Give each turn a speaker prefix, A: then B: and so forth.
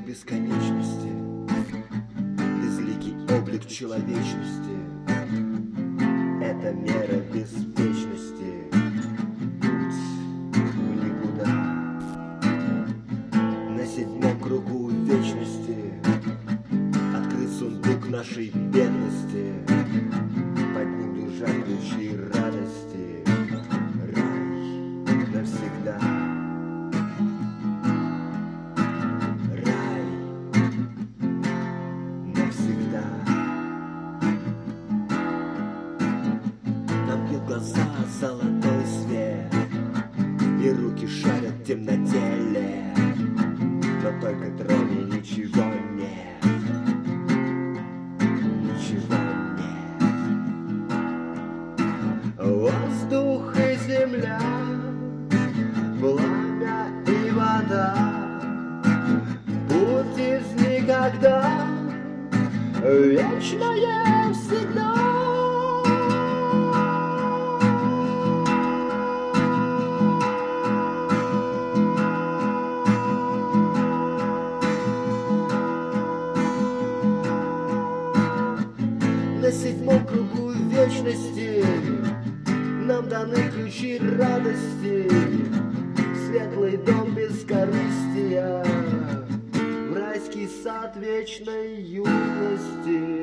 A: бесконечности, безликий облик человечности. Это мера беспечности, путь в никуда. На седьмом кругу вечности открыт сундук нашей бедности. Под ним лежат ключи радости. Рай навсегда. Рай навсегда. Нам бьет глаза золотой свет, и руки шарят в темноте. Но только троне ничего нет. Ничего нет. Воздух и земля, пламя и вода, путь из никогда, вечное всегда. На седьмом кругу вечности нам даны ключи радости. Светлый дом бескорыстия, в райский сад вечной юности.